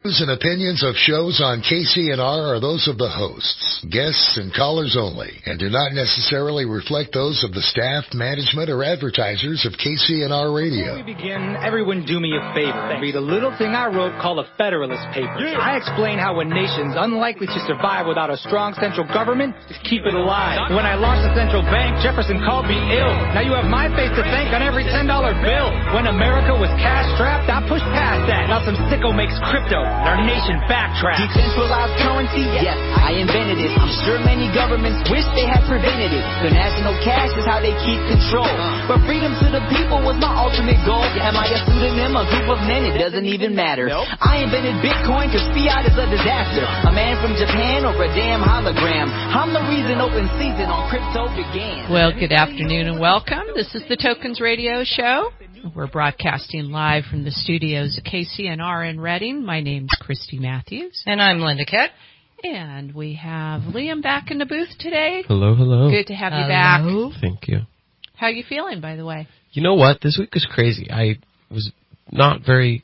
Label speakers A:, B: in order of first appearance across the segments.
A: Views and opinions of shows on KCNR are those of the hosts, guests, and callers only, and do not necessarily reflect those of the staff, management, or advertisers of KCNR Radio.
B: Before we begin, everyone do me a favor and read a little thing I wrote called the Federalist Papers. I explain how a nation's unlikely to survive without a strong central government to keep it alive. When I launched the central bank, Jefferson called me ill. Now you have my face to thank on every $10 bill. When America was cash-strapped, I pushed past that. Now some sicko makes crypto, and our nation backtracks.
C: Decentralized currency? Yes, I invented it. I'm sure many governments wish they had prevented it. The national cash is how they keep control. But freedom to the people was my ultimate goal. Am I a pseudonym, a group of men? It doesn't even matter. I invented Bitcoin because fiat is a disaster. A man from Japan or a damn hologram. I'm the reason open season on crypto began.
D: Well, good afternoon and welcome. This is the Tokens Radio Show. We're broadcasting live from the studios of KCNR in Redding. My name's Christy Matthews.
E: And I'm Linda Kett.
D: And we have Liam back in the booth today.
F: Hello, hello.
D: Good to have you back.
F: Thank you.
D: How are you feeling, by the way?
F: You know what? This week was crazy. I was not very...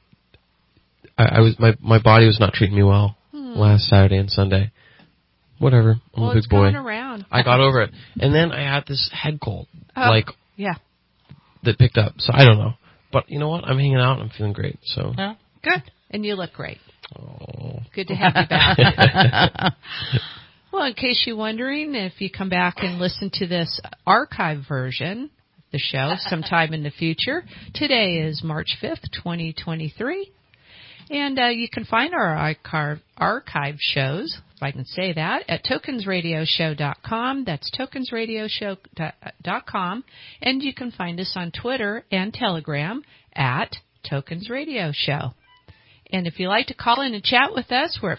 F: My body was not treating me well last Saturday and Sunday. Whatever. I'm a big boy.
D: Going around.
F: I got over it. And then I had this head cold.
D: Yeah.
F: That picked up. So I don't know. But you know what? I'm hanging out. I'm feeling great. So
D: yeah, good. And you look great.
F: Oh.
D: Good to have you back. Well, in case you're wondering, if you come back and listen to this archive version of the show sometime in the future, today is March 5th, 2023. And you can find our archive shows, if I can say that, at tokensradioshow.com. That's tokensradioshow.com. And you can find us on Twitter and Telegram at Tokens Radio Show. And if you'd like to call in and chat with us, we're at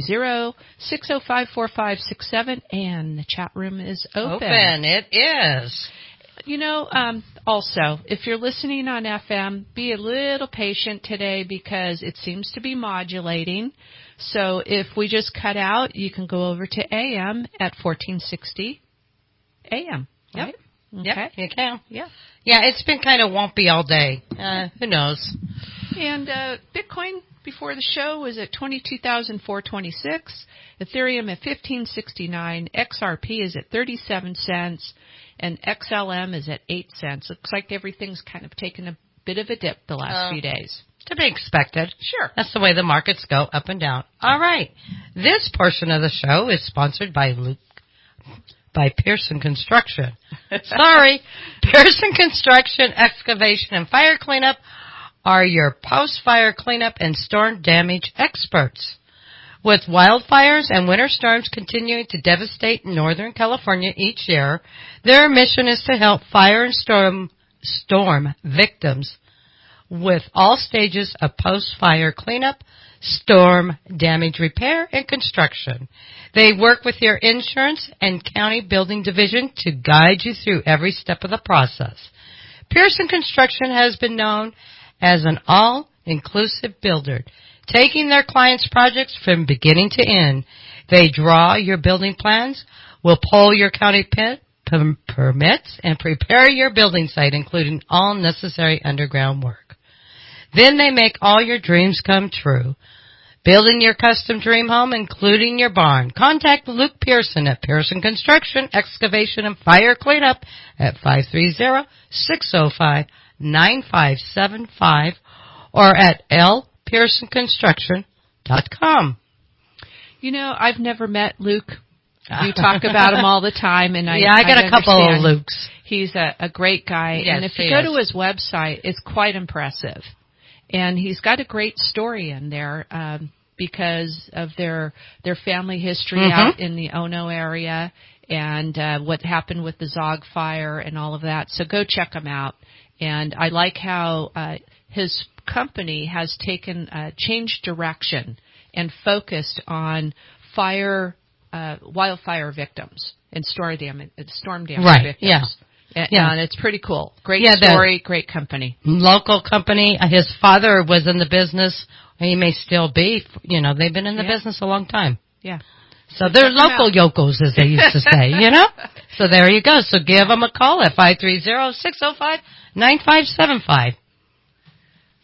D: 530-605-4567, and the chat room is open.
E: Open, it is.
D: You know, also, if you're listening on FM, be a little patient today because it seems to be modulating. So if we just cut out, you can go over to AM at 1460 AM. Right?
E: Yep.
D: Okay.
E: Yep, you can.
D: Yeah.
E: Yeah, it's been kind of wumpy all day. Who knows?
D: And Bitcoin before the show was at 22,426, Ethereum at 1569, XRP is at 37 cents, and XLM is at 8 cents. Looks like everything's kind of taken a bit of a dip the last few days.
E: To be expected.
D: Sure.
E: That's the way the markets go, up and down. All right. This portion of the show is sponsored by Pearson Construction. Sorry. Pearson Construction, Excavation, and Fire Cleanup are your post-fire cleanup and storm damage experts. With wildfires and winter storms continuing to devastate Northern California each year, their mission is to help fire and storm victims with all stages of post-fire cleanup, storm damage repair, and construction. They work with your insurance and county building division to guide you through every step of the process. Pearson Construction has been known as an all-inclusive builder, taking their clients' projects from beginning to end. They draw your building plans, will pull your county permits, and prepare your building site, including all necessary underground work. Then they make all your dreams come true. Building your custom dream home, including your barn. Contact Luke Pearson at Pearson Construction, Excavation, and Fire Cleanup at 530-605-9575 or at lpearsonconstruction.com.
D: You know, I've never met Luke. You talk about him all the time, and I
E: got a couple of Lukes.
D: He's a great guy,
E: yes,
D: and if you go to his website, it's quite impressive. And he's got a great story in there because of their family history out in the Ono area and what happened with the Zog fire and all of that. So go check him out. And I like how his company has changed direction and focused on wildfire victims and storm damage victims.
E: Yeah.
D: And it's pretty cool. Great story, great company.
E: Local company. His father was in the business. He may still be. You know, they've been in the business a long time.
D: Yeah.
E: So they're local yokos, as they used to say, you know? So there you go. So give them a call at 530-605-9575.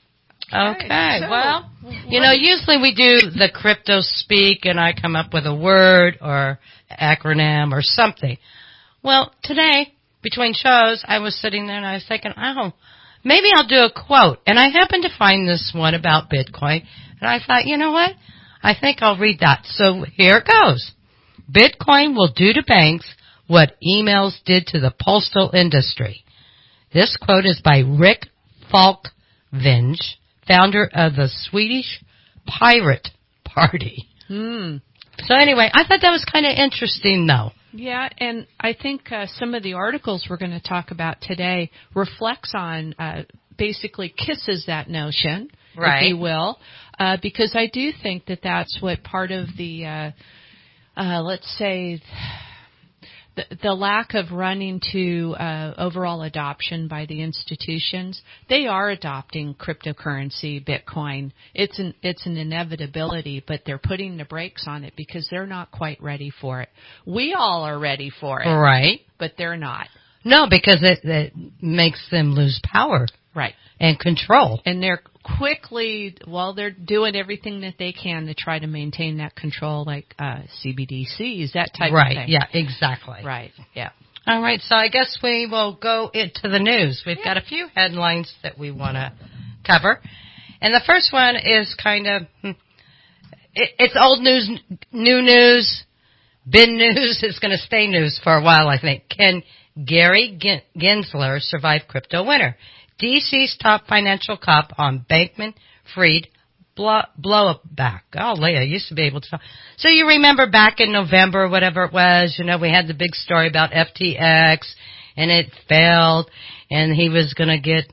E: Okay.
D: So,
E: Well, usually we do the crypto speak and I come up with a word or acronym or something. Well, today, between shows, I was sitting there and I was thinking, maybe I'll do a quote. And I happened to find this one about Bitcoin. And I thought, you know what? I think I'll read that. So here it goes. Bitcoin will do to banks what emails did to the postal industry. This quote is by Rick Falkvinge, founder of the Swedish Pirate Party. So anyway, I thought that was kind of interesting, though.
D: Yeah, and I think some of the articles we're going to talk about today reflects on, basically kisses that notion,
E: right,
D: if you will, because I do think that that's what part of the, let's say, the lack of running to overall adoption by the institutions. They are adopting cryptocurrency, Bitcoin. It's an inevitability, but they're putting the brakes on it because they're not quite ready for it. We all are ready for it,
E: right?
D: But they're not.
E: No, because it makes them lose power,
D: right,
E: and control.
D: And they're they're doing everything that they can to try to maintain that control, like CBDCs, that type of thing.
E: Right, yeah, exactly.
D: Right, yeah.
E: All right, so I guess we will go into the news. We've got a few headlines that we want to cover. And the first one is kind of, it's old news, new news, been news. It's going to stay news for a while, I think. Can Gary Gensler survive crypto winter? DC's top financial cop on Bankman-Fried blow-back. Golly, I used to be able to talk. So you remember back in November, whatever it was, we had the big story about FTX, and it failed, and he was going to get,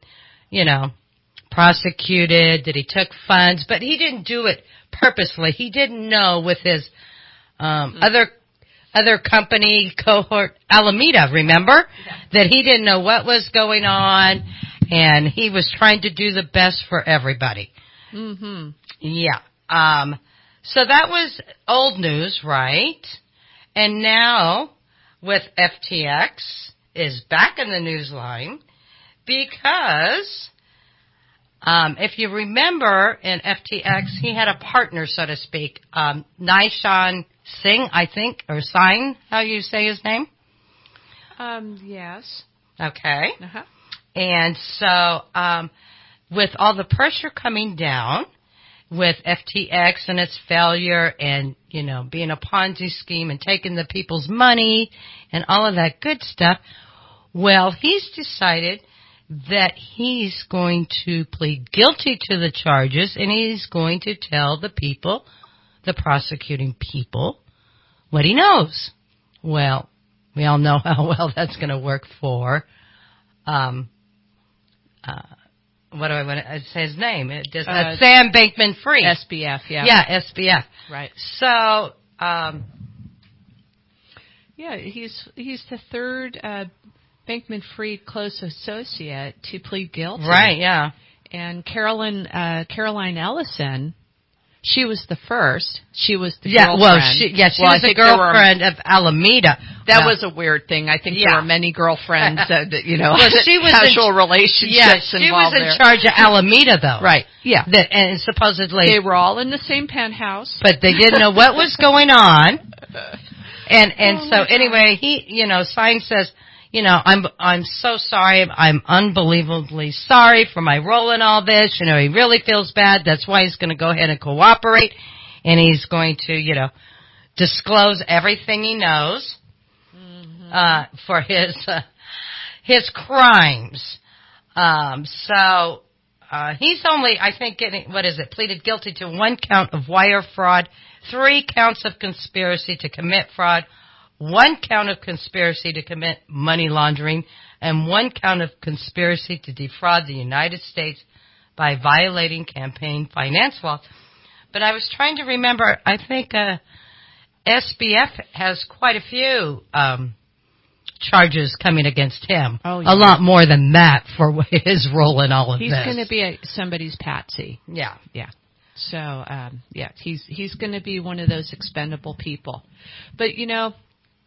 E: prosecuted, that he took funds, but he didn't do it purposely. He didn't know with his other company cohort, Alameda, remember? Yeah. That he didn't know what was going on, and he was trying to do the best for everybody.
D: Mm-hmm.
E: Yeah. So that was old news, right? And now, with FTX, is back in the news line because, if you remember in FTX, he had a partner, so to speak, Nishant Singh, I think, or Singh, how you say his name?
D: Yes.
E: Okay.
D: Uh-huh.
E: And so, with all the pressure coming down with FTX and its failure and, being a Ponzi scheme and taking the people's money and all of that good stuff, well, he's decided that he's going to plead guilty to the charges and he's going to tell the people, the prosecuting people, what he knows. Well, we all know how well that's going to work for, what do I want to say his name? Sam Bankman-Fried.
D: SBF, yeah.
E: Yeah, SBF.
D: Right.
E: So,
D: yeah, he's the third Bankman-Fried close associate to plead guilty.
E: Right, yeah.
D: And Caroline Ellison, she was the first. She was the
E: girlfriend. She was the girlfriend of Alameda.
D: That was a weird thing. I think there were many girlfriends that
E: well, she was
D: casual relationships
E: she
D: involved
E: was in charge of Alameda, though.
D: Right, yeah.
E: And supposedly...
D: They were all in the same penthouse.
E: But they didn't know what was going on. And so anyway, he, Sign says, I'm so sorry. I'm unbelievably sorry for my role in all this. He really feels bad. That's why he's going to go ahead and cooperate. And he's going to, disclose everything he knows, for his crimes. So, he's only, I think, pleaded guilty to 1 count of wire fraud, 3 counts of conspiracy to commit fraud, 1 count of conspiracy to commit money laundering, and 1 count of conspiracy to defraud the United States by violating campaign finance laws. But I was trying to remember, I think SBF has quite a few charges coming against him.
D: Oh, yeah.
E: A lot more than that for his role in all of this.
D: He's going to be somebody's patsy.
E: Yeah.
D: Yeah. So, he's going to be one of those expendable people. But,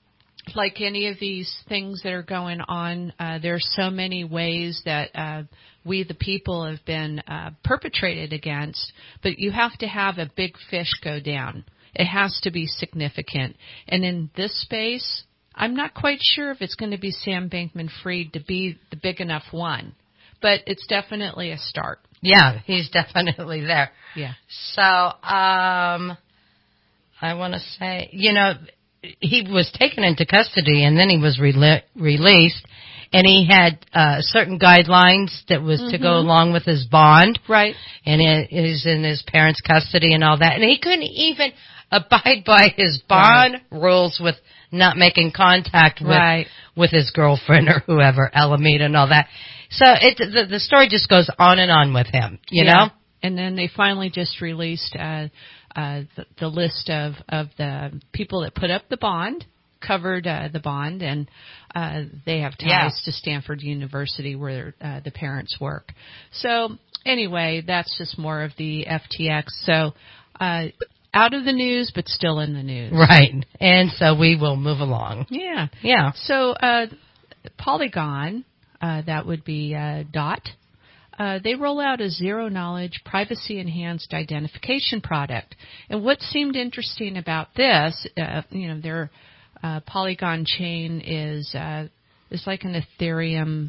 D: like any of these things that are going on, there are so many ways that we, the people, have been perpetrated against, but you have to have a big fish go down. It has to be significant. And in this space, I'm not quite sure if it's going to be Sam Bankman-Fried to be the big enough one, but it's definitely a start.
E: Yeah, he's definitely there.
D: Yeah.
E: So, I want to say, he was taken into custody and then he was released, and he had certain guidelines that was to go along with his bond.
D: Right.
E: And it is in his parents' custody and all that. And he couldn't even abide by his bond rules with not making contact with his girlfriend or whoever, Alameda and all that. So the story just goes on and on with him, you know?
D: And then they finally just released the list of the people that put up the bond, covered the bond, and they have ties to Stanford University where the parents work. So anyway, that's just more of the FTX. So out of the news, but still in the news.
E: Right. And so we will move along.
D: Yeah.
E: Yeah.
D: So Polygon, that would be DOT. They roll out a zero-knowledge, privacy-enhanced identification product. And what seemed interesting about this, their Polygon chain is like an Ethereum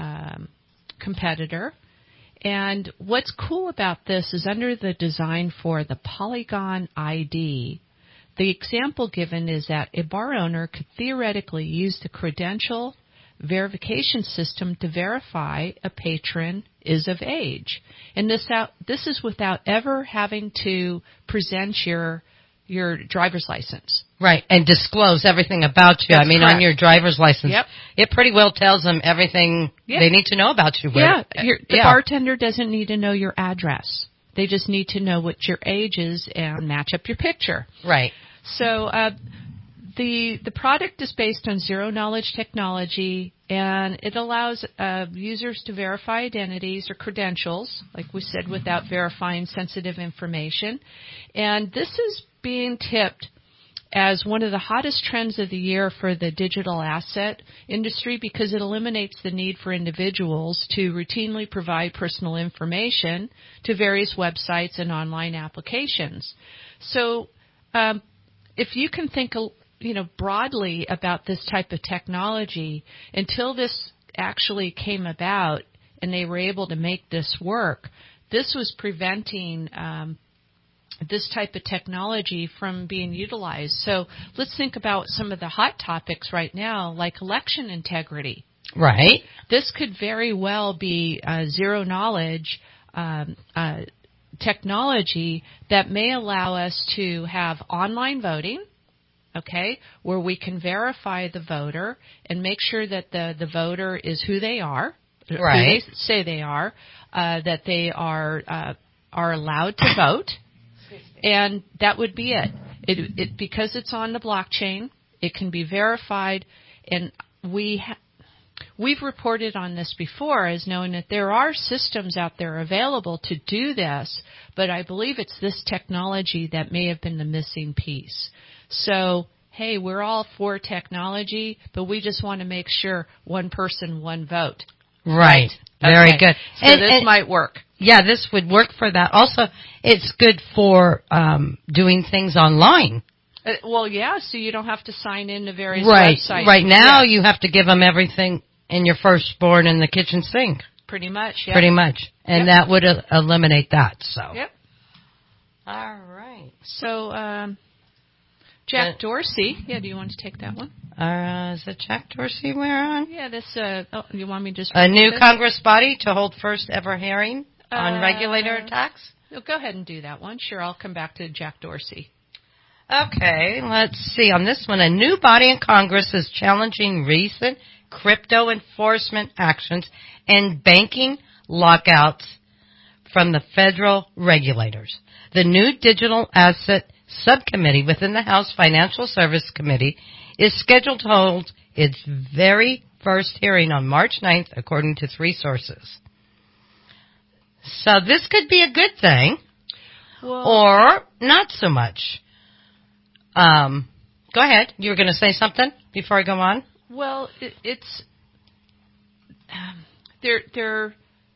D: competitor. And what's cool about this is under the design for the Polygon ID, the example given is that a bar owner could theoretically use the credential verification system to verify a patron is of age. And this is without ever having to present your driver's license.
E: Right, and disclose everything about you.
D: That's correct.
E: On your driver's license,
D: Yep.
E: It pretty well tells them everything they need to know about you.
D: The bartender doesn't need to know your address. They just need to know what your age is and match up your picture.
E: Right.
D: So the product is based on zero-knowledge technology, and it allows users to verify identities or credentials, like we said, without verifying sensitive information. And this is being tipped as one of the hottest trends of the year for the digital asset industry because it eliminates the need for individuals to routinely provide personal information to various websites and online applications. So if you can think broadly about this type of technology, until this actually came about and they were able to make this work, this was preventing this type of technology from being utilized. So let's think about some of the hot topics right now, like election integrity.
E: Right.
D: This could very well be zero-knowledge technology that may allow us to have online voting, okay, where we can verify the voter and make sure that the voter is who they are,
E: right,
D: who they say they are, that they are allowed to vote, and that would be it. It because it's on the blockchain, it can be verified, and we've reported on this before as knowing that there are systems out there available to do this, but I believe it's this technology that may have been the missing piece. So, hey, we're all for technology, but we just want to make sure one person, one vote.
E: Right. Very good.
D: So this might work.
E: Yeah, this would work for that. Also, it's good for doing things online.
D: Well, yeah, so you don't have to sign in to various
E: right.
D: websites.
E: Right now, you have to give them everything in your firstborn in the kitchen sink.
D: Pretty much, yeah.
E: Pretty much. And that would eliminate that, so.
D: Yep.
E: All right.
D: So, Jack Dorsey. Yeah, do you want to take that one?
E: Is it Jack Dorsey we're on?
D: Yeah, this, you want me to just...
E: A new Congress body to hold first ever hearing on regulator attacks?
D: Go ahead and do that one. Sure, I'll come back to Jack Dorsey.
E: Okay, let's see. On this one, a new body in Congress is challenging recent crypto enforcement actions and banking lockouts from the federal regulators. The new Digital Asset Subcommittee within the House Financial Service Committee is scheduled to hold its very first hearing on March 9th, according to 3 sources. So this could be a good thing, or not so much. Go ahead. You were going to say something? before I go on?
D: Well, it's the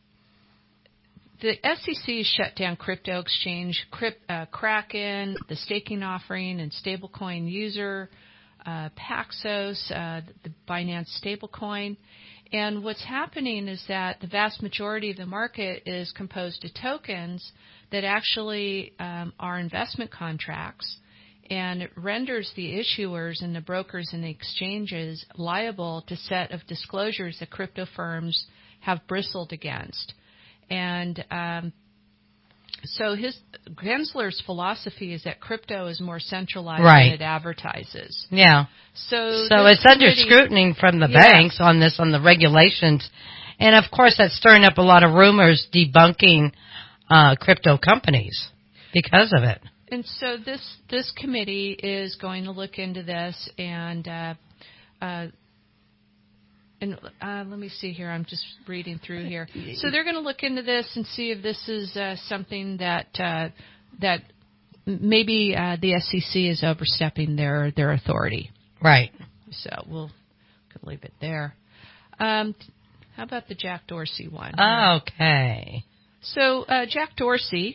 D: SEC shut down crypto exchange, Kraken, the staking offering, and stablecoin user, Paxos, the Binance stablecoin. And what's happening is that the vast majority of the market is composed of tokens that actually are investment contracts, and it renders the issuers and the brokers and the exchanges liable to set of disclosures that crypto firms have bristled against. And so Gensler's philosophy is that crypto is more centralized than it advertises.
E: Yeah.
D: So
E: it's under scrutiny from the banks on the regulations. And, of course, that's stirring up a lot of rumors debunking crypto companies because of it.
D: And so this committee is going to look into this, and let me see here. I'm just reading through here. So they're going to look into this and see if this is something that maybe the SEC is overstepping their authority.
E: Right.
D: So we'll leave it there. How about the Jack Dorsey one?
E: Okay.
D: So Jack Dorsey,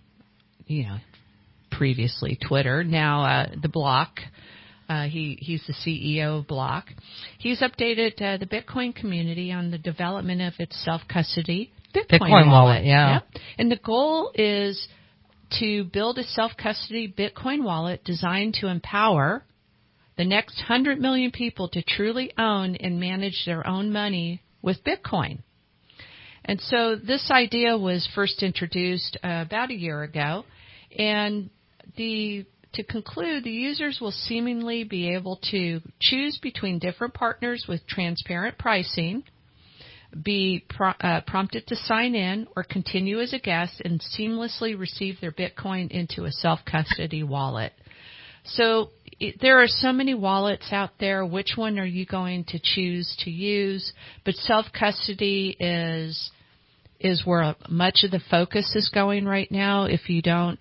D: previously Twitter, now the Block. He's the CEO of Block. He's updated the Bitcoin community on the development of its self-custody Bitcoin wallet.
E: Yeah.
D: Yep. And the goal is to build a self-custody Bitcoin wallet designed to empower the next 100 million people to truly own and manage their own money with Bitcoin. And so this idea was first introduced about a year ago, and to conclude, the users will seemingly be able to choose between different partners with transparent pricing, be prompted to sign in or continue as a guest, and seamlessly receive their Bitcoin into a self-custody wallet. So there are so many wallets out there. Which one are you going to choose to use? But self-custody is where much of the focus is going right now. If you don't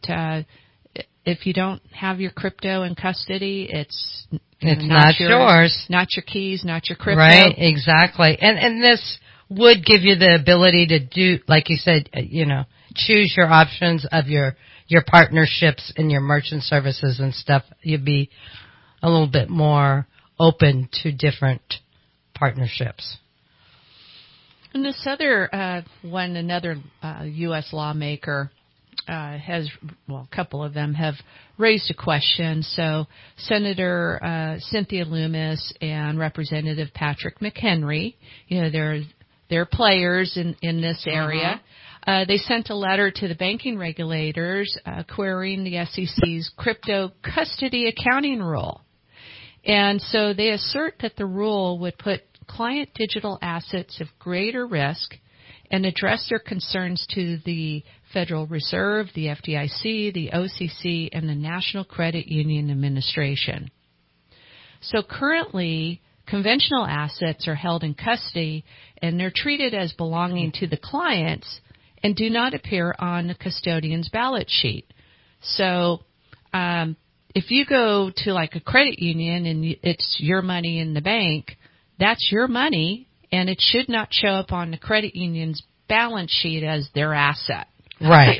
D: have your crypto in custody, it's
E: not yours.
D: Not your keys, not your crypto.
E: Right, exactly. And this would give you the ability to do, like you said, choose your options of your partnerships and your merchant services and stuff. You'd be a little bit more open to different partnerships.
D: And this other one, another U.S. lawmaker a couple of them have raised a question. So Senator Cynthia Lummis and Representative Patrick McHenry, they're players in this area. They sent a letter to the banking regulators querying the SEC's crypto custody accounting rule. And so they assert that the rule would put client digital assets of greater risk and address their concerns to the Federal Reserve, the FDIC, the OCC, and the National Credit Union Administration. So currently, conventional assets are held in custody, and they're treated as belonging to the clients and do not appear on the custodian's balance sheet. So if you go to like a credit union and it's your money in the bank, that's your money, and it should not show up on the credit union's balance sheet as their asset.
E: Right.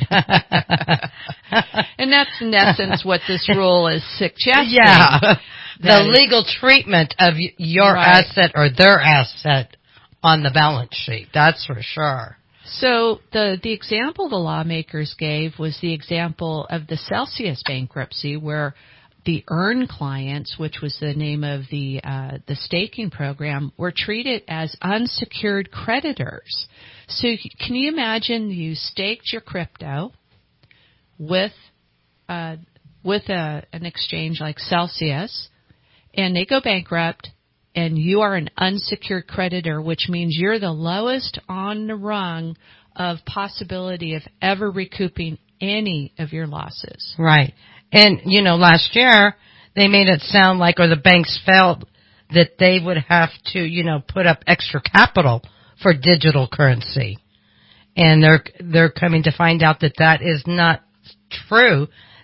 D: And that's in essence what this rule is suggesting.
E: Yeah. The legal treatment of your asset or their asset on the balance sheet. That's for sure.
D: So the example the lawmakers gave was the example of the Celsius bankruptcy, where the EARN clients, which was the name of the staking program, were treated as unsecured creditors. So can you imagine you staked your crypto with an exchange like Celsius, and they go bankrupt, and you are an unsecured creditor, which means you're the lowest on the rung of possibility of ever recouping any of your losses.
E: Right. And, last year, they made it sound like, or the banks felt that they would have to, put up extra capital for digital currency. And they're coming to find out that is not true,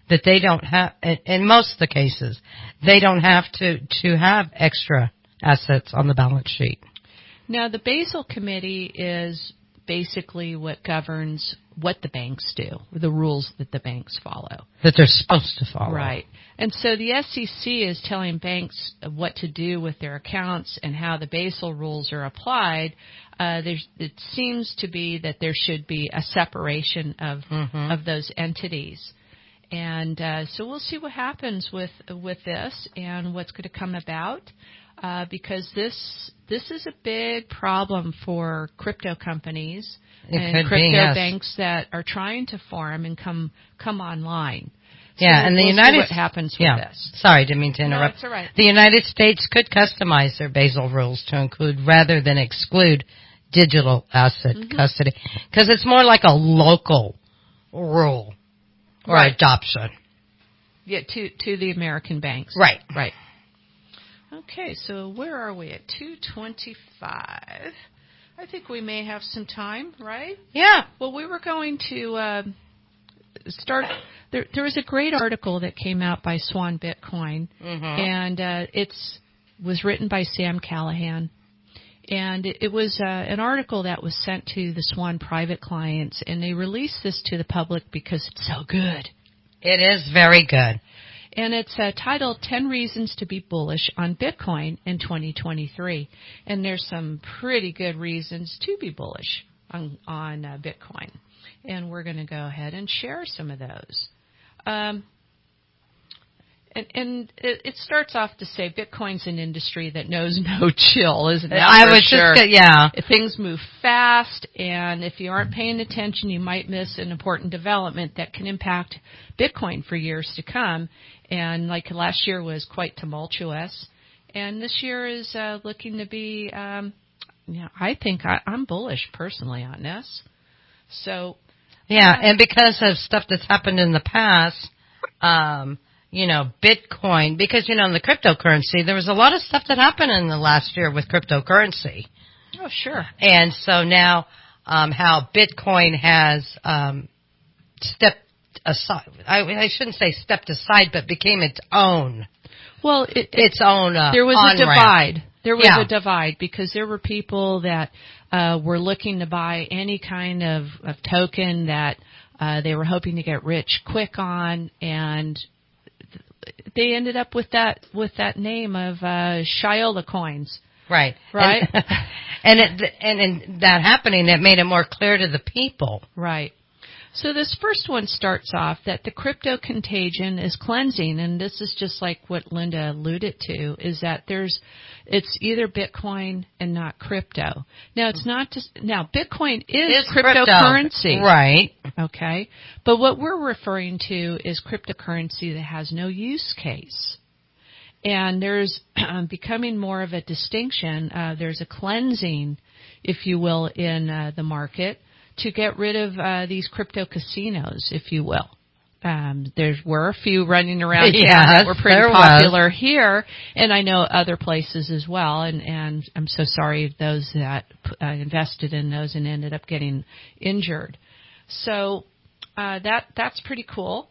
E: that they don't have, in most of the cases, they don't have to have extra assets on the balance sheet.
D: Now, the Basel Committee is basically what governs what the banks do, the rules that the banks follow.
E: That they're supposed to follow.
D: Right. And so the SEC is telling banks what to do with their accounts and how the Basel rules are applied. It seems to be that there should be a separation of those entities. And so we'll see what happens with this and what's going to come about. Because this is a big problem for crypto companies and crypto banks that are trying to form and come online. So
E: and
D: we'll see what happens with this.
E: Sorry, didn't mean to interrupt.
D: No, it's all right.
E: The United States could customize their Basel rules to include rather than exclude digital asset custody, because it's more like a local rule or adoption.
D: Yeah, to the American banks.
E: Right.
D: Right. Okay, so where are we at? 2:25. I think we may have some time, right?
E: Yeah.
D: Well, we were going to start. There was a great article that came out by Swan Bitcoin, and it was written by Sam Callahan. And it was an article that was sent to the Swan private clients, and they released this to the public because it's so good.
E: It is very good.
D: And it's titled 10 Reasons to be Bullish on Bitcoin in 2023. And there's some pretty good reasons to be bullish on Bitcoin. And we're going to go ahead and share some of those. And it starts off to say Bitcoin's an industry that knows no chill, isn't it?
E: I was just,
D: Things move fast, and if you aren't paying attention, you might miss an important development that can impact Bitcoin for years to come. And like last year was quite tumultuous, and this year is looking to be. I think I'm bullish personally on this. So,
E: and because of stuff that's happened in the past. Bitcoin, because, in the cryptocurrency, there was a lot of stuff that happened in the last year with cryptocurrency.
D: Oh, sure.
E: And so now, how Bitcoin has stepped aside, I shouldn't say stepped aside, but became its own.
D: Well,
E: its own
D: there was
E: on-ramp.
D: a divide. There was a divide because there were people that were looking to buy any kind of token that they were hoping to get rich quick on, and they ended up with that name of Shiola coins.
E: Right.
D: Right.
E: And in that happening, it made it more clear to the people.
D: Right. So this first one starts off that the crypto contagion is cleansing, and this is just like what Linda alluded to, is that it's either Bitcoin and not crypto. Now it's not just Bitcoin is cryptocurrency.
E: Right.
D: Okay. But what we're referring to is cryptocurrency that has no use case. And there's becoming more of a distinction. There's a cleansing, if you will, in the market to get rid of these crypto casinos, if you will. There were a few running around town that were pretty popular here, and I know other places as well. And I'm so sorry of those that invested in those and ended up getting injured. So that's pretty cool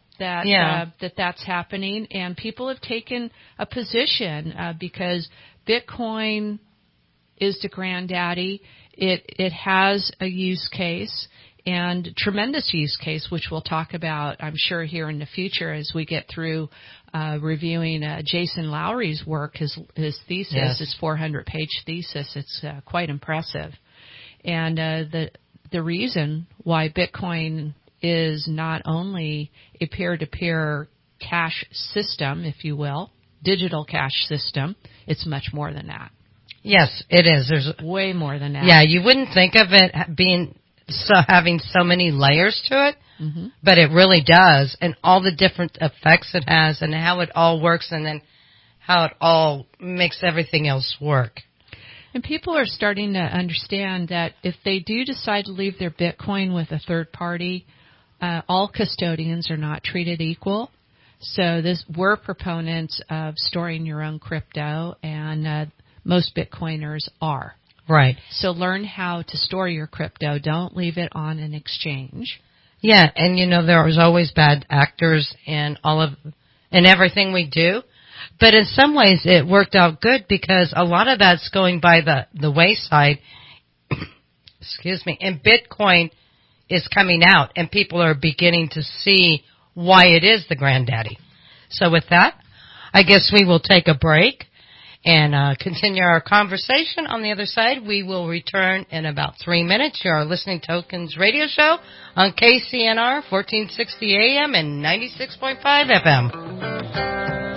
D: that's happening, and people have taken a position because Bitcoin is the granddaddy. It has a use case, and tremendous use case, which we'll talk about, I'm sure, here in the future as we get through reviewing Jason Lowry's work, his thesis, his 400-page thesis. It's quite impressive. And the reason why Bitcoin is not only a peer-to-peer cash system, if you will, digital cash system, it's much more than that.
E: Yes, it is. There's
D: way more than that.
E: Yeah, you wouldn't think of it being having so many layers to it, but it really does, and all the different effects it has, and how it all works, and then how it all makes everything else work.
D: And people are starting to understand that if they do decide to leave their Bitcoin with a third party, all custodians are not treated equal. So we're proponents of storing your own crypto, and most Bitcoiners are.
E: Right.
D: So learn how to store your crypto. Don't leave it on an exchange.
E: Yeah, and there's always bad actors in everything we do. But in some ways it worked out good because a lot of that's going by the wayside. Excuse me. And Bitcoin is coming out and people are beginning to see why it is the granddaddy. So with that, I guess we will take a break and continue our conversation. On the other side, we will return in about 3 minutes. You are listening to Tokens Radio Show on KCNR 1460 AM and 96.5 FM.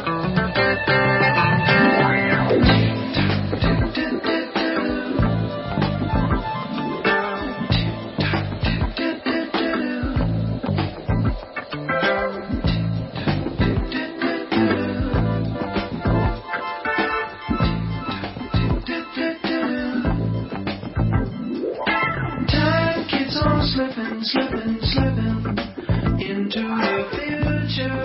G: Slipping into the future.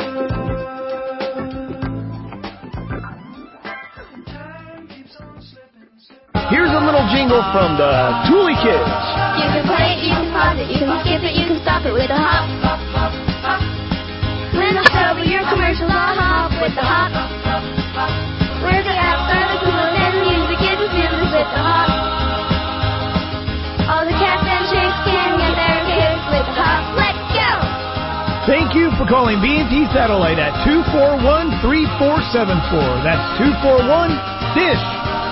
G: Here's a little jingle from the Thule Kids.
H: You can play it, you can pause it, you can skip it, you can stop it with a hop. When I'll show you your commercials, I'll hop with the hop. Where the apps are the coolest and the music is the smoothest with the hop. All the cats and chicks can get their kicks with the hop. Let's go!
G: Thank you for calling B&T Satellite at 241-3474. That's 241-DISH.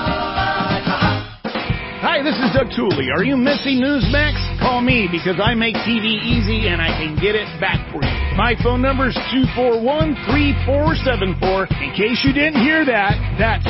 G: Hi, this is Doug Tooley. Are you missing Newsmax? Call me because I make TV easy and I can get it back for you. My phone number is 241-3474. In case you didn't hear that, that's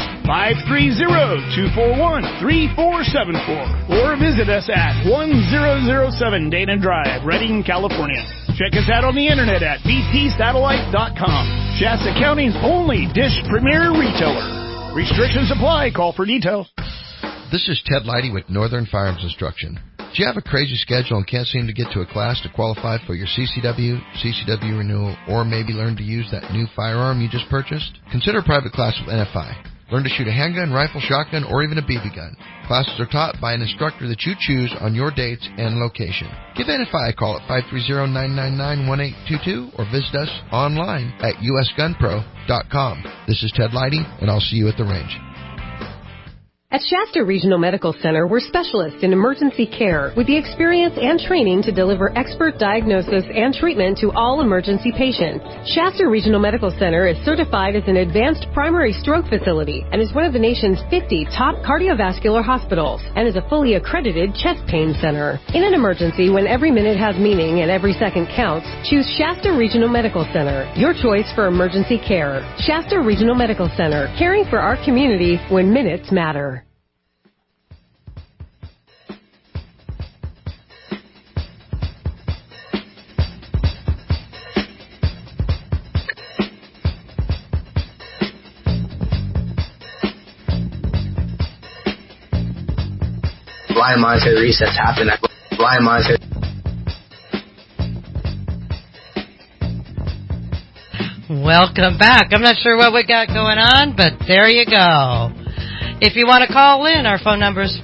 G: 530-241-3474. Or visit us at 1007 Dana Drive, Redding, California. Check us out on the internet at btsatellite.com. Shasta County's only Dish Premier retailer. Restrictions apply. Call for details.
I: This is Ted Leidy with Northern Firearms Instruction. Do you have a crazy schedule and can't seem to get to a class to qualify for your CCW renewal, or maybe learn to use that new firearm you just purchased? Consider a private class with NFI. Learn to shoot a handgun, rifle, shotgun, or even a BB gun. Classes are taught by an instructor that you choose on your dates and location. Give NFI a call at 530-999-1822 or visit us online at usgunpro.com. This is Ted Leidy, and I'll see you at the range.
J: At Shasta Regional Medical Center, we're specialists in emergency care with the experience and training to deliver expert diagnosis and treatment to all emergency patients. Shasta Regional Medical Center is certified as an advanced primary stroke facility and is one of the nation's 50 top cardiovascular hospitals and is a fully accredited chest pain center. In an emergency, when every minute has meaning and every second counts, choose Shasta Regional Medical Center, your choice for emergency care. Shasta Regional Medical Center, caring for our community when minutes matter.
K: Blind monetary resets happen. Blind monetary.
E: Welcome back. I'm not sure what we got going on, but there you go. If you want to call in, our phone number is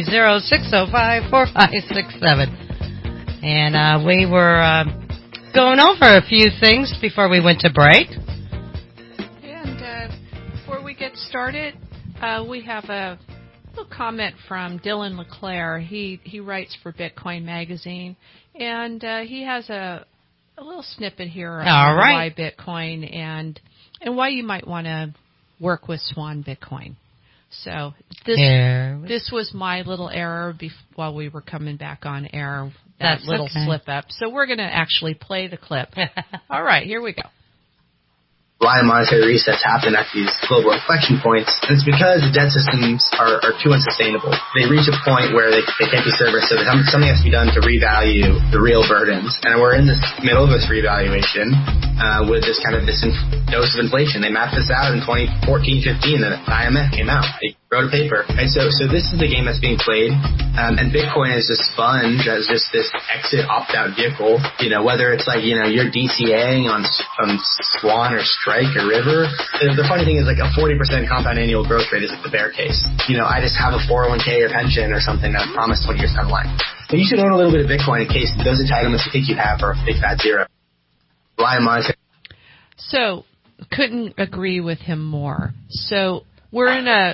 E: 530-605-4567. And we were going over a few things before we went to break.
D: And before we get started, we have a little comment from Dylan LeClaire. He writes for Bitcoin Magazine, and he has a little snippet here on why Bitcoin and why you might want to work with Swan Bitcoin. So this was my little error while we were coming back on air, that little slip up. So we're going to actually play the clip. All right, here we go.
K: Blind monetary resets happen at these global inflection points, and it's because the debt systems are too unsustainable. They reach a point where they can't be serviced, so something has to be done to revalue the real burdens. And we're in this middle of this revaluation with this kind of this dose of inflation. They mapped this out in 2014-15. The IMF came out. They wrote a paper. And so this is the game that's being played. And Bitcoin is a sponge, as just this exit opt-out vehicle. Whether it's like, you're DCAing on Swan or Strike or River. The funny thing is, like, a 40% compound annual growth rate is like the bear case. I just have a 401k or pension or something that I promised 20 years down the line. So you should own a little bit of Bitcoin in case those entitlements you think you have are a big fat zero. Rely on monetary.
D: So, couldn't agree with him more. So, we're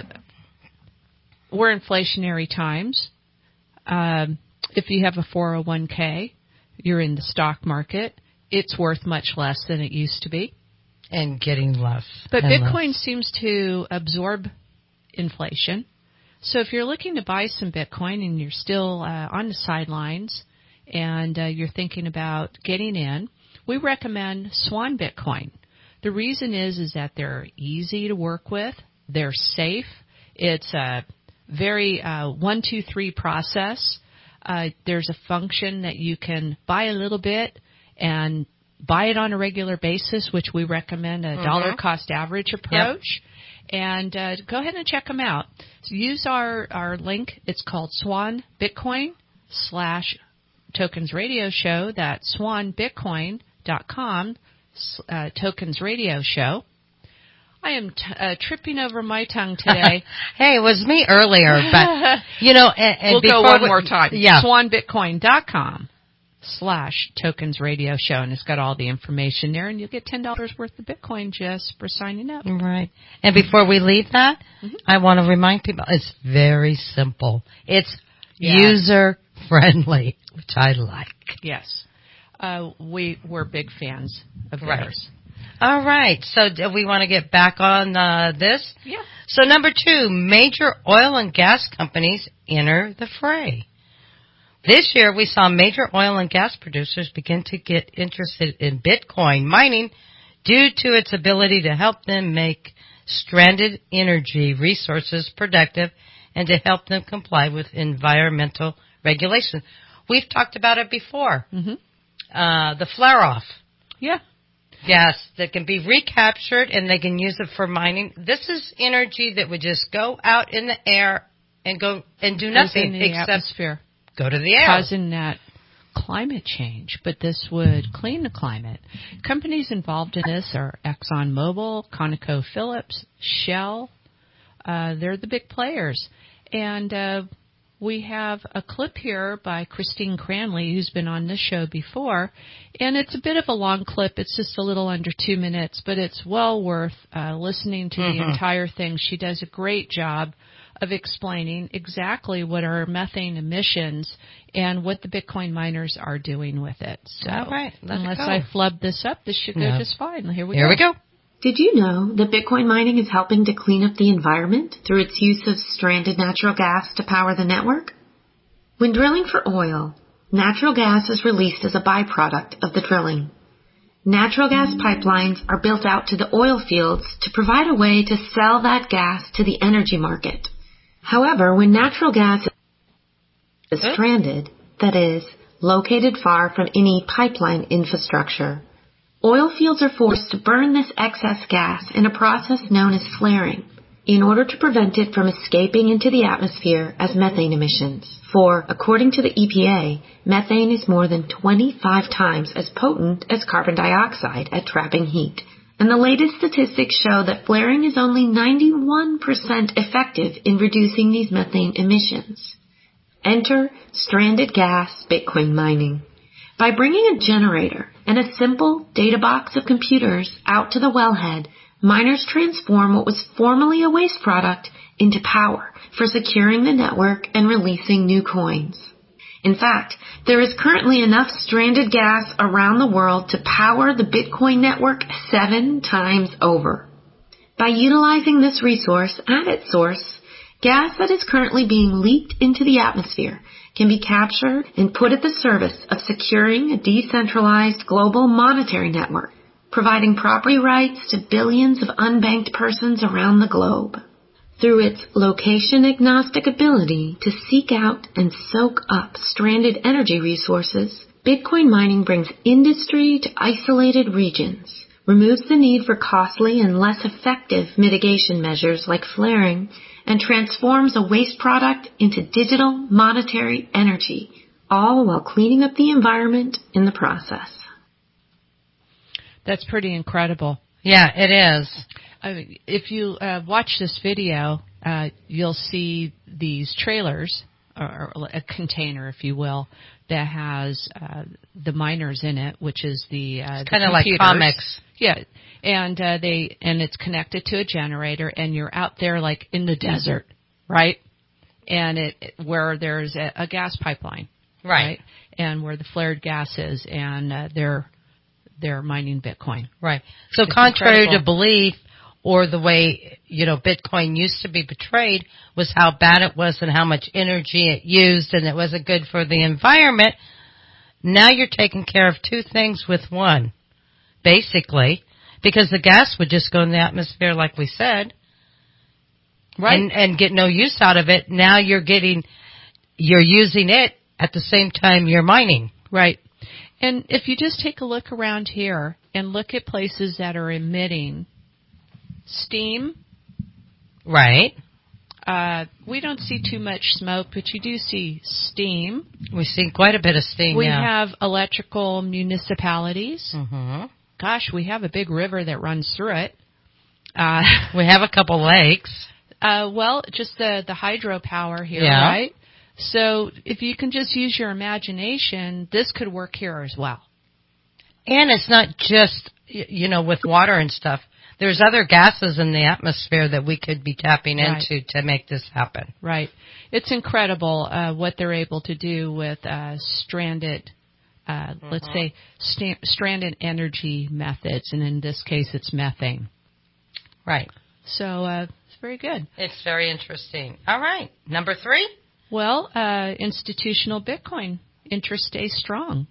D: inflationary times. If you have a 401k, you're in the stock market, it's worth much less than it used to be.
E: And getting less.
D: But Bitcoin seems to absorb inflation. So if you're looking to buy some Bitcoin and you're still on the sidelines and you're thinking about getting in, we recommend Swan Bitcoin. The reason is that they're easy to work with, they're safe, it's a very 1, 2, 3 process. There's a function that you can buy a little bit and buy it on a regular basis, which we recommend a dollar cost average approach. Yep. And go ahead and check them out. So use our link. It's called Swan Bitcoin /Tokens Radio Show. That's swanbitcoin.com Tokens Radio Show. I am tripping over my tongue today.
E: Hey, it was me earlier, but, you know, and
D: we'll go one more time.
E: Yeah.
D: Swanbitcoin.com /Tokens Radio Show, and it's got all the information there, and you'll get $10 worth of Bitcoin just for signing up.
E: Right. And before we leave that, I want to remind people, it's very simple. It's user-friendly, which I like.
D: Yes. We're big fans of theirs.
E: All right. So do we want to get back on this?
D: Yeah.
E: So number 2, major oil and gas companies enter the fray. This year, we saw major oil and gas producers begin to get interested in Bitcoin mining due to its ability to help them make stranded energy resources productive and to help them comply with environmental regulations. We've talked about it before. The flare-off.
D: Yeah.
E: Gas that can be recaptured and they can use it for mining. This is energy that would just go out in the air and go and do nothing except
D: atmosphere.
E: Go to the air.
D: Causing that climate change, but this would clean the climate. Companies involved in this are ExxonMobil, ConocoPhillips, Shell. They're the big players. And we have a clip here by Christine Cranley, who's been on this show before. And it's a bit of a long clip. It's just a little under 2 minutes, but it's well worth listening to the entire thing. She does a great job of explaining exactly what are methane emissions and what the Bitcoin miners are doing with it. So,
E: all right,
D: unless I flub this up, this should go just fine. Here we
E: go.
J: Did you know that Bitcoin mining is helping to clean up the environment through its use of stranded natural gas to power the network? When drilling for oil, natural gas is released as a byproduct of the drilling. Natural gas pipelines are built out to the oil fields to provide a way to sell that gas to the energy market. However, when natural gas is stranded, that is, located far from any pipeline infrastructure, oil fields are forced to burn this excess gas in a process known as flaring in order to prevent it from escaping into the atmosphere as methane emissions. For, according to the EPA, methane is more than 25 times as potent as carbon dioxide at trapping heat. And the latest statistics show that flaring is only 91% effective in reducing these methane emissions. Enter stranded gas Bitcoin mining. By bringing a generator and a simple data box of computers out to the wellhead, miners transform what was formerly a waste product into power for securing the network and releasing new coins. In fact, there is currently enough stranded gas around the world to power the Bitcoin network 7 times over. By utilizing this resource at its source, gas that is currently being leaked into the atmosphere can be captured and put at the service of securing a decentralized global monetary network, providing property rights to billions of unbanked persons around the globe. Through its location-agnostic ability to seek out and soak up stranded energy resources, Bitcoin mining brings industry to isolated regions, removes the need for costly and less effective mitigation measures like flaring, and transforms a waste product into digital monetary energy, all while cleaning up the environment in the process.
D: That's pretty incredible.
E: Yeah, it is.
D: If you watch this video, you'll see these trailers or a container, if you will, that has the miners in it, which is the
E: kind of like comics.
D: Yeah, and it's connected to a generator, and you're out there like in the desert, right? And where there's a gas pipeline,
E: right?
D: And where the flared gas is, and they're mining Bitcoin,
E: right? So it's contrary to belief, or the way Bitcoin used to be portrayed, was how bad it was and how much energy it used, and it wasn't good for the environment. Now you're taking care of two things with one, basically, because the gas would just go in the atmosphere, like we said. Right. And get no use out of it. Now you're using it at the same time you're mining.
D: Right. And if you just take a look around here and look at places that are emitting steam.
E: Right.
D: We don't see too much smoke, but you do see steam.
E: We see quite a bit of steam.
D: We have electrical municipalities.
E: Mm-hmm.
D: Gosh, we have a big river that runs through it.
E: We have a couple lakes.
D: Well, just the hydropower here, right? So if you can just use your imagination, this could work here as well.
E: And it's not just, with water and stuff. There's other gases in the atmosphere that we could be tapping into to make this happen.
D: Right. It's incredible what they're able to do with stranded, let's say, stranded energy methods. And in this case, it's methane.
E: Right.
D: So it's very good.
E: It's very interesting. All right. Number 3?
D: Well, institutional Bitcoin. Interest stays strong.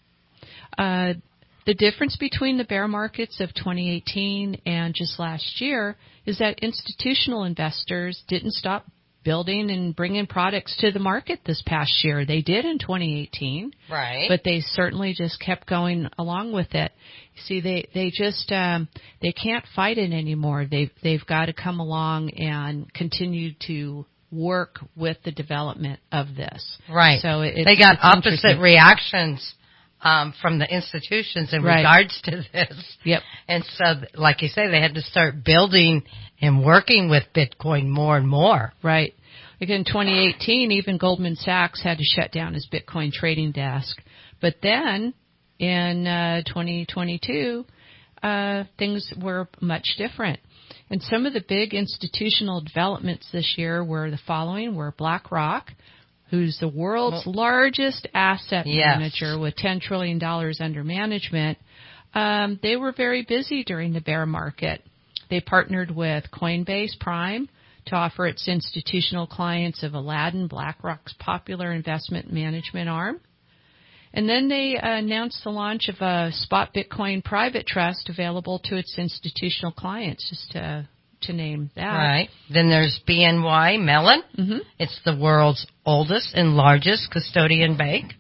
D: The difference between the bear markets of 2018 and just last year is that institutional investors didn't stop building and bringing products to the market this past year. They did in 2018.
E: Right.
D: But they certainly just kept going along with it. See, they just they can't fight it anymore. They've got to come along and continue to work with the development of this.
E: Right.
D: So
E: they got opposite reactions from the institutions in regards to this.
D: Yep.
E: And so, like you say, they had to start building and working with Bitcoin more and more.
D: Right. Like in 2018, even Goldman Sachs had to shut down his Bitcoin trading desk. But then in 2022, things were much different. And some of the big institutional developments this year were the following: were BlackRock, who's the world's largest asset manager with $10 trillion under management. They were very busy during the bear market. They partnered with Coinbase Prime to offer its institutional clients of Aladdin, BlackRock's popular investment management arm. And then they announced the launch of a spot Bitcoin private trust available to its institutional clients, just to name that.
E: Right. Then there's BNY Mellon.
D: Mm-hmm.
E: It's the world's oldest and largest custodian bank.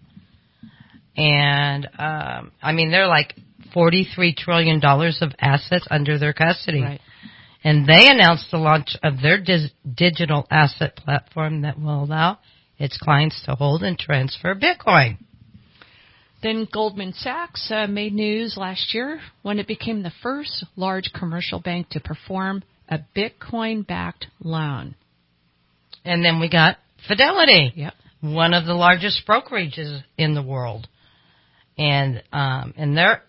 E: And, they're like $43 trillion of assets under their custody.
D: Right.
E: And they announced the launch of their digital asset platform that will allow its clients to hold and transfer Bitcoin.
D: Then Goldman Sachs made news last year when it became the first large commercial bank to perform a Bitcoin-backed loan.
E: And then we got Fidelity,
D: yep,
E: one of the largest brokerages in the world. And they're,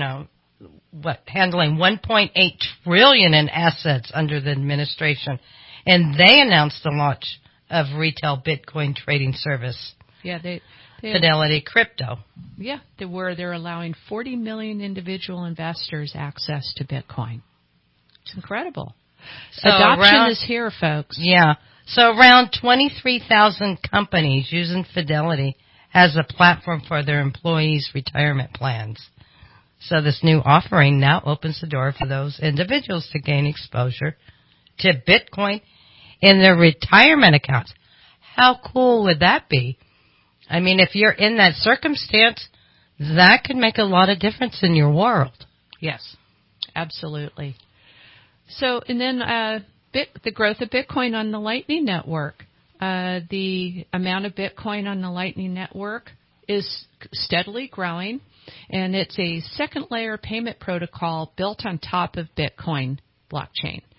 E: handling $1.8 trillion in assets under the administration. And they announced the launch of retail Bitcoin trading service.
D: Yeah,
E: Fidelity Crypto.
D: Yeah, they're allowing 40 million individual investors access to Bitcoin. It's incredible. So adoption is here, folks.
E: Yeah. So around 23,000 companies using Fidelity as a platform for their employees' retirement plans. So this new offering now opens the door for those individuals to gain exposure to Bitcoin in their retirement accounts. How cool would that be? I mean, if you're in that circumstance, that could make a lot of difference in your world.
D: Yes, absolutely. So, and then the growth of Bitcoin on the Lightning Network. The amount of Bitcoin on the Lightning Network is steadily growing, and it's a second-layer payment protocol built on top of Bitcoin blockchain.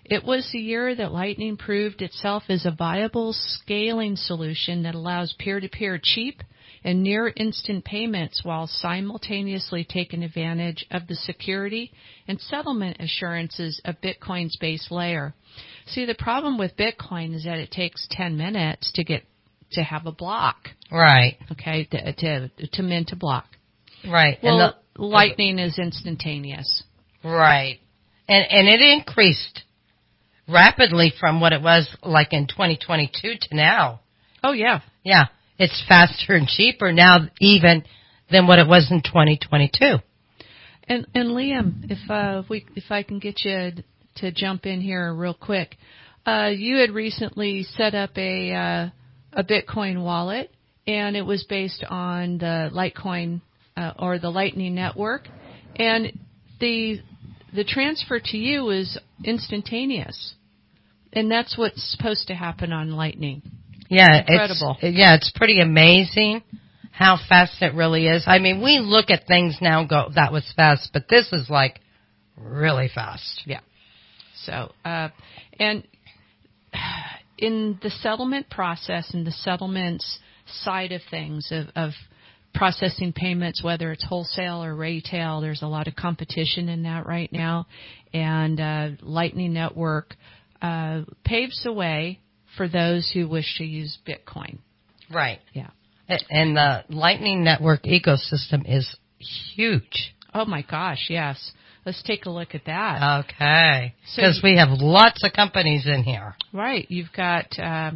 D: It was the year that Lightning proved itself as a viable scaling solution that allows peer-to-peer cheap and near instant payments while simultaneously taking advantage of the security and settlement assurances of Bitcoin's base layer. See, the problem with Bitcoin is that it takes 10 minutes to have a block.
E: Right.
D: Okay, to mint a block.
E: Right.
D: Well, and Lightning is instantaneous.
E: Right. And it increased rapidly from what it was like in 2022 to now.
D: Oh, yeah.
E: Yeah. It's faster and cheaper now even than what it was in 2022.
D: And Liam, if I can get you to jump in here real quick, you had recently set up a Bitcoin wallet, and it was based on the Litecoin or the Lightning Network, and the transfer to you was instantaneous, and that's what's supposed to happen on Lightning.
E: Yeah,
D: incredible.
E: It's pretty amazing how fast it really is. I mean, we look at things now and go, that was fast, but this is like really fast.
D: Yeah. So, and in the settlement process and the settlements side of things of processing payments, whether it's wholesale or retail, there's a lot of competition in that right now, and Lightning Network paves the way for those who wish to use Bitcoin.
E: Right.
D: Yeah.
E: And the Lightning Network ecosystem is huge.
D: Oh, my gosh, yes. Let's take a look at that.
E: Okay. Because we have lots of companies in here.
D: Right. You've got,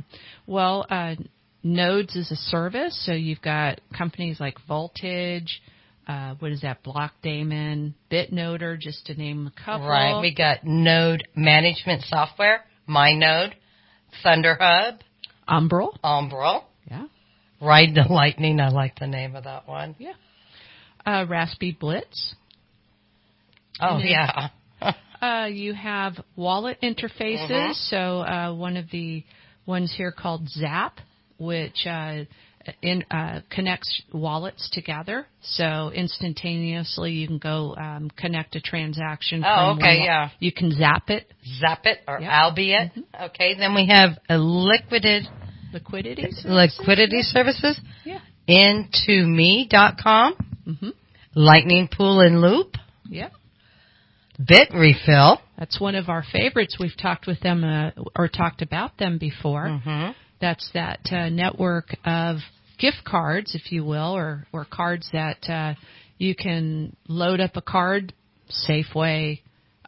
D: nodes as a service. So you've got companies like Voltage, Blockdaemon, BitNoder, just to name a couple.
E: Right. We got node management software, MyNode, ThunderHub. Umbrel.
D: Yeah.
E: Ride the Lightning. I like the name of that one.
D: Yeah. Raspberry Blitz.
E: Oh, yeah.
D: You have wallet interfaces. Mm-hmm. So one of the ones here called Zap, which connects wallets together. So instantaneously you can go connect a transaction.
E: Oh, okay, yeah.
D: You can zap it.
E: Zap it or albeit. Mm-hmm. Okay, then we have a liquidity services.
D: Yeah.
E: Into.me.com.
D: Mm-hmm.
E: Lightning Pool and Loop.
D: Yep.
E: BitRefill.
D: That's one of our favorites. We've talked with them or talked about them before.
E: Mm-hmm.
D: That's that network of gift cards, if you will, or cards that you can load up a card, Safeway,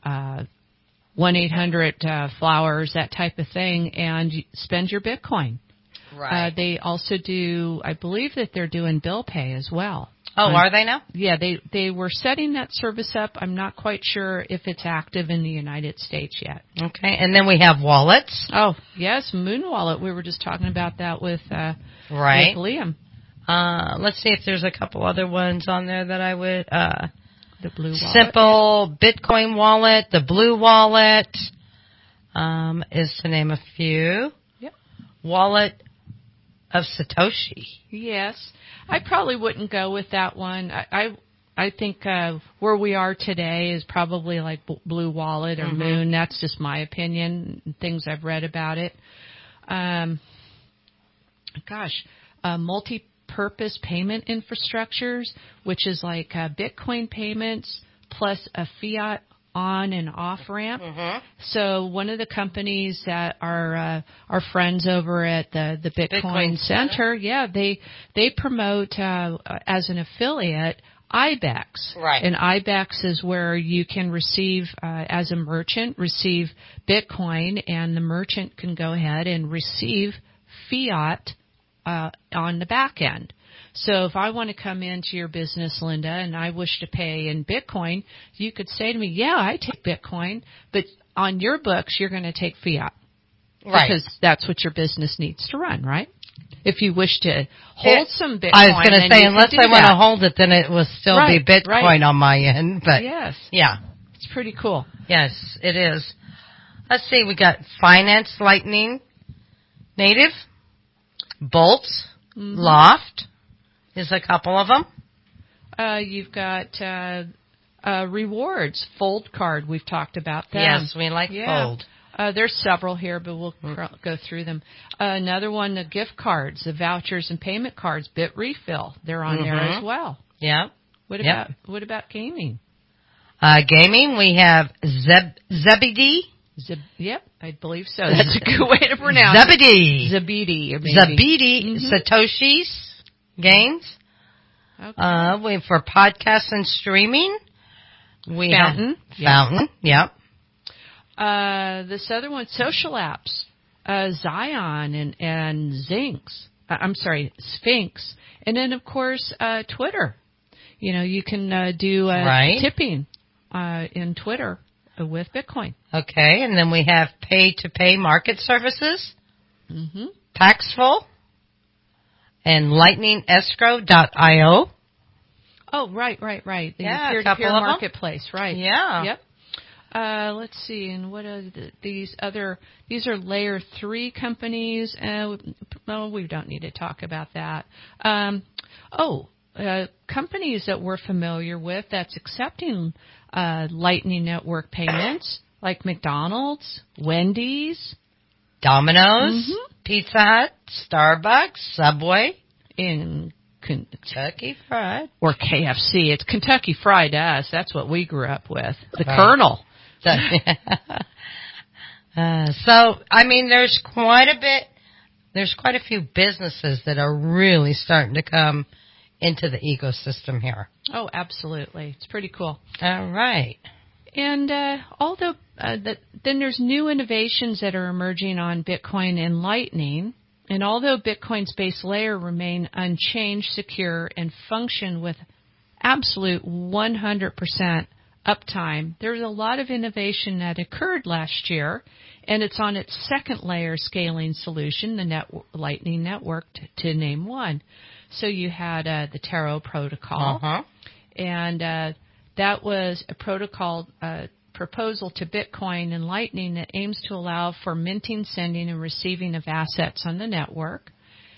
D: 1-800-Flowers, that type of thing, and you spend your Bitcoin.
E: Right.
D: They also do, I believe that they're doing bill pay as well.
E: Oh, are they now?
D: Yeah, they were setting that service up. I'm not quite sure if it's active in the United States yet.
E: Okay, and then we have wallets.
D: Oh, yes, Moon Wallet. We were just talking about that with Liam.
E: Let's see if there's a couple other ones on there that I would...
D: the Blue Wallet.
E: Simple Bitcoin Wallet, the Blue Wallet, is to name a few.
D: Yep.
E: Wallet of Satoshi.
D: Yes. I probably wouldn't go with that one. I think where we are today is probably like Blue Wallet or Moon. That's just my opinion, things I've read about it. Multi-purpose payment infrastructures, which is like Bitcoin payments plus a fiat on and off ramp. Mm-hmm. So one of the companies that are our friends over at the Bitcoin Center, yeah, they promote as an affiliate IBEX.
E: Right.
D: And IBEX is where you can receive as a merchant receive Bitcoin, and the merchant can go ahead and receive fiat on the back end. So if I want to come into your business, Linda, and I wish to pay in Bitcoin, you could say to me, yeah, I take Bitcoin, but on your books, you're going to take fiat.
E: Right.
D: Because that's what your business needs to run, right? If you wish to hold some Bitcoin,
E: I was going to say, unless I want to hold it, then it will still be Bitcoin on my end. But
D: yes.
E: Yeah.
D: It's pretty cool.
E: Yes, it is. Let's see, we got Finance Lightning Native, Bolts, Loft. Is a couple of them.
D: You've got rewards, Fold card. We've talked about them.
E: Yes, we like Fold.
D: There's several here, but we'll go through them. Another one, the gift cards, the vouchers and payment cards, BitRefill. They're on there as well.
E: Yeah.
D: What about gaming?
E: Gaming, we have Zebedee.
D: Yep, I believe so. That's a good way to pronounce
E: Zebedee.
D: it. Zebedee.
E: Zebedee. Satoshi's Games. Okay. For podcasts and streaming, we
D: Fountain.
E: have Fountain. Yep.
D: This other one, social apps, Zion and Sphinx, and then of course Twitter. You can do tipping in Twitter with Bitcoin.
E: Okay, and then we have pay-to-pay market services, Paxful, and LightningEscrow.io.
D: Oh, right. The peer-to-peer marketplace, right?
E: Yeah.
D: Yep. Let's see, and what are these other? These are layer 3 companies. We don't need to talk about that. Companies that we're familiar with that's accepting Lightning Network payments, like McDonald's, Wendy's,
E: Domino's, Pizza Hut, Starbucks, Subway,
D: and
E: Kentucky Fried.
D: Or KFC. It's Kentucky Fried to us. That's what we grew up with. The Colonel.
E: There's quite a few businesses that are really starting to come into the ecosystem here.
D: Oh, absolutely. It's pretty cool.
E: All right.
D: And although then there's new innovations that are emerging on Bitcoin and Lightning, and although Bitcoin's base layer remain unchanged, secure, and function with absolute 100% uptime, there's a lot of innovation that occurred last year, and it's on its second layer scaling solution, the Lightning Network, to name one. So you had the Taro protocol, and that was a protocol proposal to Bitcoin and Lightning that aims to allow for minting, sending, and receiving of assets on the network.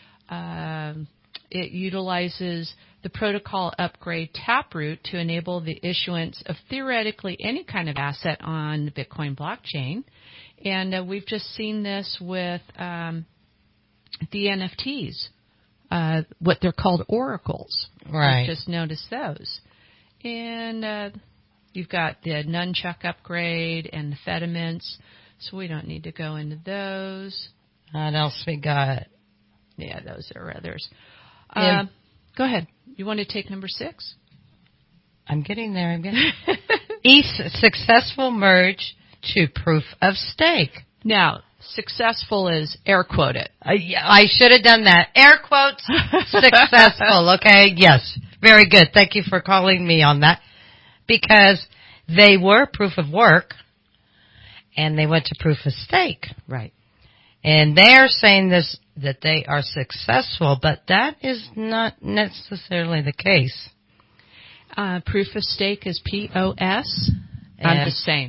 D: It utilizes the protocol upgrade Taproot to enable the issuance of theoretically any kind of asset on the Bitcoin blockchain. And we've just seen this with the NFTs, what they're called oracles.
E: Right.
D: I've just noticed those. And you've got the Nunchuck upgrade and the Fediments, so we don't need to go into those.
E: What else we got?
D: Yeah, those are others. Go ahead. You want to take number 6?
E: I'm getting there. ETH's successful merge to proof of stake.
D: Now, successful is air quoted.
E: I should have done that. Air quotes, successful. Okay, yes. Very good. Thank you for calling me on that. Because they were proof of work, and they went to proof of stake.
D: Right.
E: And they're saying that they are successful, but that is not necessarily the case.
D: Proof of stake is POS. I'm just saying.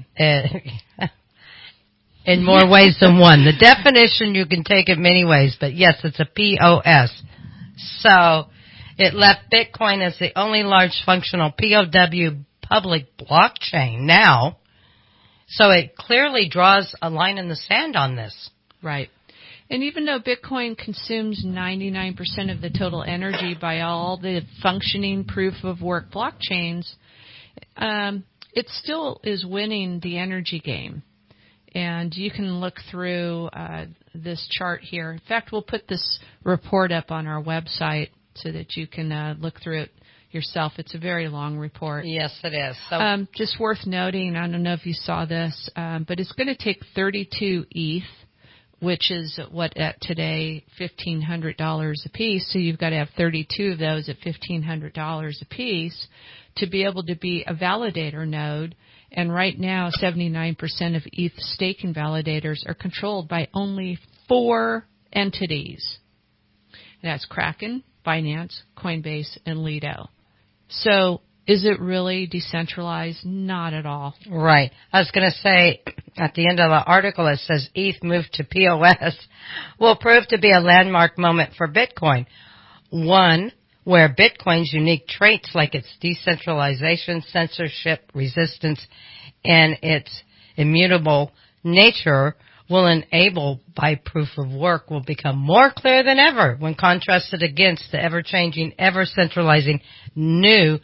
E: In more ways than one. The definition, you can take it many ways, but yes, it's a POS. So it left Bitcoin as the only large functional POW public blockchain now. So it clearly draws a line in the sand on this.
D: Right. And even though Bitcoin consumes 99% of the total energy by all the functioning proof-of-work blockchains, it still is winning the energy game. And you can look through this chart here. In fact, we'll put this report up on our website so that you can look through it yourself. It's a very long report.
E: Yes, it is. So,
D: just worth noting, I don't know if you saw this, but it's going to take 32 ETH, which is what at today $1,500 a piece. So you've got to have 32 of those at $1,500 a piece to be able to be a validator node. And right now, 79% of ETH staking validators are controlled by only 4 entities. And that's Kraken, Binance, Coinbase, and Lido. So is it really decentralized? Not at all.
E: Right. I was going to say, at the end of the article, it says ETH moved to POS will prove to be a landmark moment for Bitcoin. One, where Bitcoin's unique traits like its decentralization, censorship, resistance, and its immutable nature will enable by proof of work will become more clear than ever when contrasted against the ever-changing, ever-centralizing new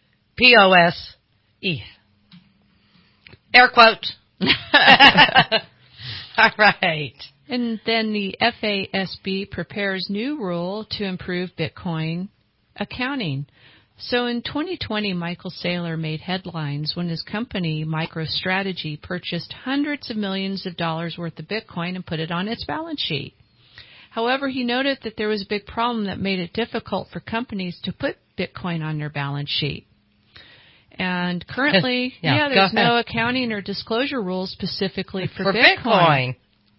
E: POS-E. Air quote. All right.
D: And then the FASB prepares new rule to improve Bitcoin accounting. So in 2020, Michael Saylor made headlines when his company, MicroStrategy, purchased hundreds of millions of dollars worth of Bitcoin and put it on its balance sheet. However, he noted that there was a big problem that made it difficult for companies to put Bitcoin on their balance sheet. And currently, there's no accounting or disclosure rules specifically for Bitcoin.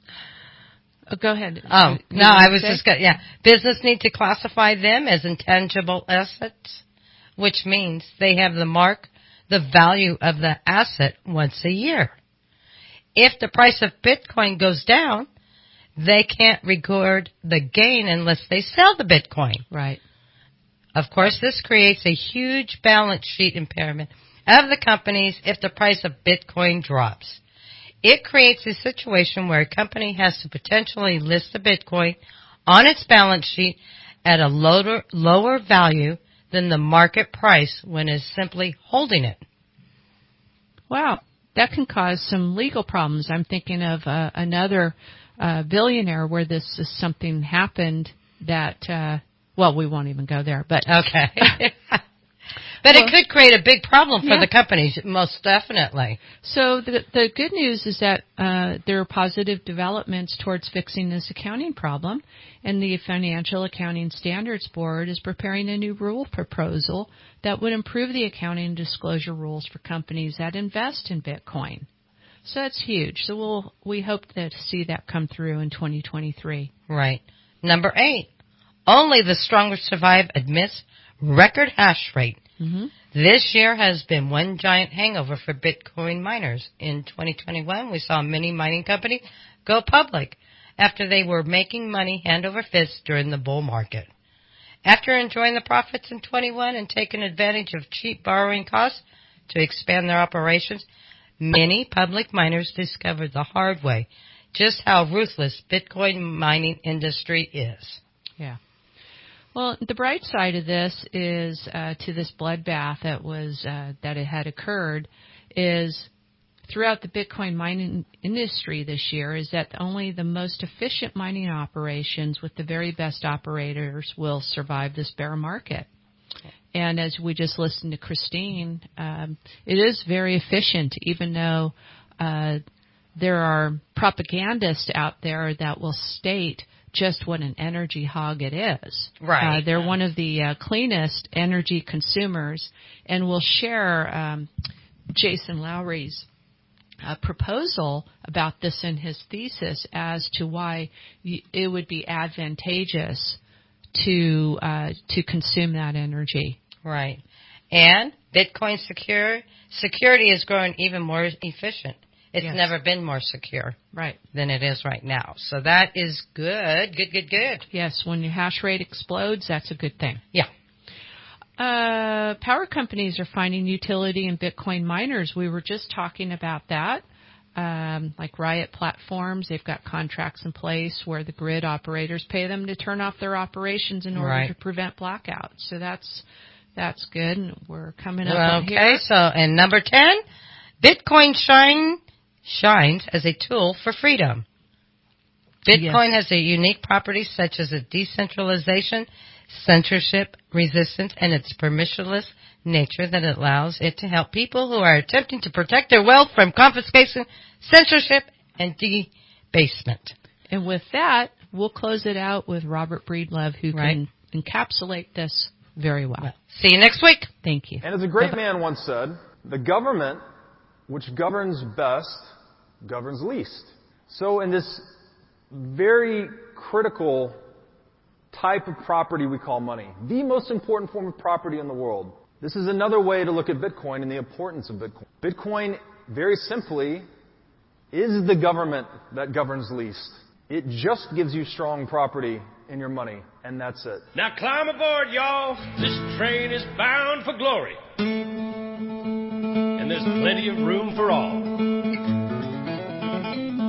D: Go ahead.
E: Oh, no, I was just going to, Business need to classify them as intangible assets, which means they have the value of the asset once a year. If the price of Bitcoin goes down, they can't record the gain unless they sell the Bitcoin.
D: Right.
E: Of course, this creates a huge balance sheet impairment of the companies if the price of Bitcoin drops. It creates a situation where a company has to potentially list the Bitcoin on its balance sheet at a lower value than the market price when it's simply holding it.
D: Wow, that can cause some legal problems. I'm thinking of another billionaire where this is something happened that, we won't even go there. But
E: okay. But it could create a big problem for the companies, most definitely.
D: So the good news is that there are positive developments towards fixing this accounting problem, and the Financial Accounting Standards Board is preparing a new rule proposal that would improve the accounting and disclosure rules for companies that invest in Bitcoin. So that's huge. So we hope to see that come through in 2023.
E: Right. Number 8. Only the strongest survive amidst record hash rate.
D: Mm-hmm.
E: This year has been one giant hangover for Bitcoin miners. In 2021, we saw many mining companies go public after they were making money hand over fist during the bull market. After enjoying the profits in 21 and taking advantage of cheap borrowing costs to expand their operations, many public miners discovered the hard way just how ruthless Bitcoin mining industry is.
D: Yeah. Well, the bright side of this is to this bloodbath that it had occurred is throughout the Bitcoin mining industry this year is that only the most efficient mining operations with the very best operators will survive this bear market. And as we just listened to Christine, it is very efficient, even though there are propagandists out there that will state just what an energy hog it is.
E: Right.
D: They're one of the cleanest energy consumers, and will share Jason Lowry's proposal about this in his thesis as to why it would be advantageous to consume that energy.
E: Right. And Bitcoin security is growing even more efficient. It's never been more secure than it is right now. So that is good. Good.
D: Yes, when your hash rate explodes, that's a good thing.
E: Yeah.
D: Power companies are finding utility in Bitcoin miners. We were just talking about that. Like Riot Platforms, they've got contracts in place where the grid operators pay them to turn off their operations in order to prevent blackouts. So that's good. And we're coming up on here.
E: Okay, so and number 10, Bitcoin shines as a tool for freedom. Bitcoin has a unique properties such as a decentralization, censorship resistance, and its permissionless nature that allows it to help people who are attempting to protect their wealth from confiscation, censorship, and debasement.
D: And with that, we'll close it out with Robert Breedlove, who can encapsulate this very well.
E: See you next week.
D: Thank you.
L: And as a great man once said, the government which governs best governs least. So in this very critical type of property we call money, the most important form of property in the world, this is another way to look at Bitcoin and the importance of Bitcoin. Bitcoin, very simply, is the government that governs least. It just gives you strong property in your money, and that's it.
M: Now climb aboard, y'all. This train is bound for glory. And there's plenty of room for all.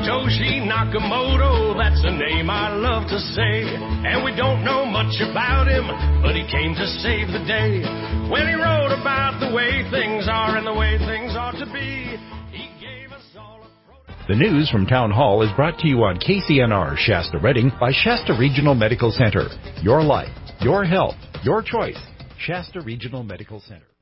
M: Satoshi Nakamoto, that's a name I love to say. And we don't know much about him, but he came to save the day. When he wrote about the way things are and the way things ought to be, he gave us all a...
N: The news from Town Hall is brought to you on KCNR Shasta Redding by Shasta Regional Medical Center. Your life, your health, your choice. Shasta Regional Medical Center.